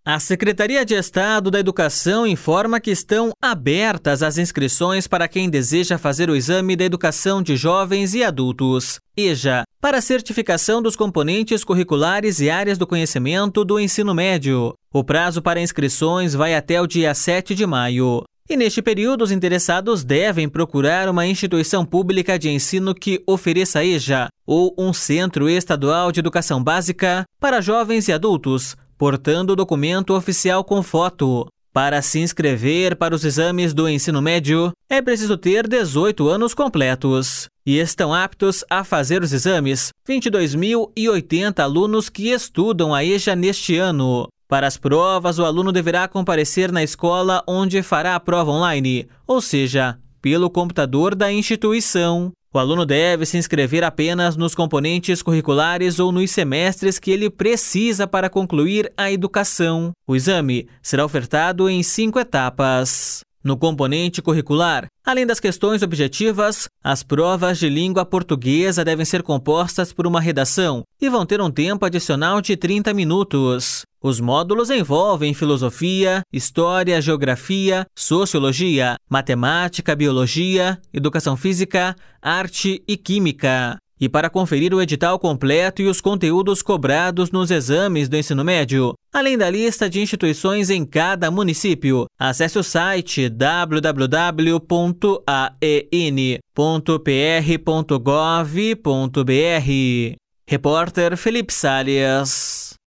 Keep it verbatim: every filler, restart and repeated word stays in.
A Secretaria de Estado da Educação informa que estão abertas as inscrições para quem deseja fazer o Exame da Educação de Jovens e Adultos, EJA, para a certificação dos componentes curriculares e áreas do conhecimento do ensino médio. O prazo para inscrições vai até o dia sete de maio. E neste período, os interessados devem procurar uma instituição pública de ensino que ofereça EJA ou um Centro Estadual de Educação Básica para jovens e adultos, portando o documento oficial com foto. Para se inscrever para os exames do ensino médio, é preciso ter dezoito anos completos. E estão aptos a fazer os exames vinte e dois mil e oitenta alunos que estudam a EJA neste ano. Para as provas, o aluno deverá comparecer na escola onde fará a prova online, ou seja, pelo computador da instituição. O aluno deve se inscrever apenas nos componentes curriculares ou nos semestres que ele precisa para concluir a educação. O exame será ofertado em cinco etapas. No componente curricular, além das questões objetivas, as provas de língua portuguesa devem ser compostas por uma redação e vão ter um tempo adicional de trinta minutos. Os módulos envolvem filosofia, história, geografia, sociologia, matemática, biologia, educação física, arte e química. E para conferir o edital completo e os conteúdos cobrados nos exames do ensino médio, além da lista de instituições em cada município, acesse o site w w w ponto a e n ponto p r ponto gov ponto b r. Repórter Felipe Salles.